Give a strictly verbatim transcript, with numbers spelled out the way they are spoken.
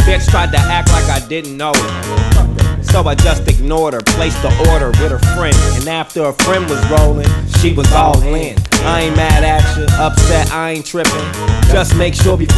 bitch tried to act like I didn't know her. So I just ignored her, placed the order with her friend. And after her friend was rolling, she was all in. I ain't mad at you, upset, I ain't tripping. Just make sure before